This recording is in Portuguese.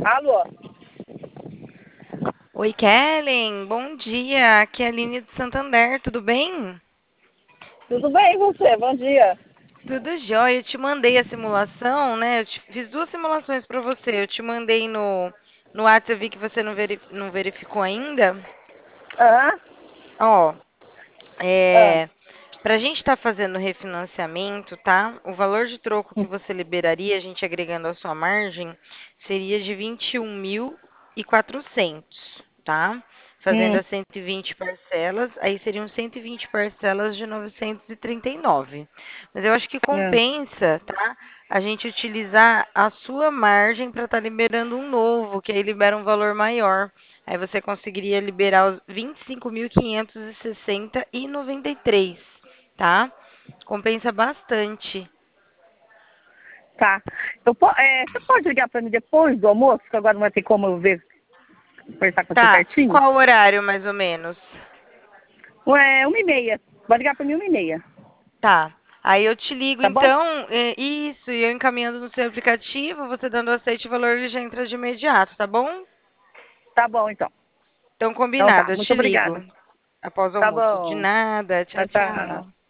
Alô? Oi, Kellen, bom dia. Aqui é a Aline do Santander, tudo bem? Tudo bem, e você? Bom dia. Tudo jóia. Eu te mandei a simulação, né? Fiz duas simulações para você. Eu te mandei no WhatsApp, eu vi que você não verificou ainda. Aham. Ó, Ah, para a gente estar fazendo refinanciamento, tá? O valor de troco que você liberaria, a gente agregando a sua margem, seria de 21.400, tá? Fazendo hum, as 120 parcelas, aí seriam 120 parcelas de 939. Mas eu acho que ah, compensa, tá? A gente utilizar a sua margem para estar liberando um novo, que aí libera um valor maior. Aí você conseguiria liberar os 25.560,93, tá? Compensa bastante. tá. Você pode ligar para mim depois do almoço, que agora não vai ter como eu ver, conversar com você Tá, certinho? qual horário mais ou menos? Ué, 1h30. Pode ligar para mim 1h30, Tá. Aí eu te ligo tá bom? então, isso, e eu encaminhando no seu aplicativo, você dando aceite e o valor ele já entra de imediato, tá bom? Tá bom, então. Então Então tá, combinado, eu muito te ligo obrigada. após o Tá almoço. De bom. nada, Tchau, tchau, tchau. tchau.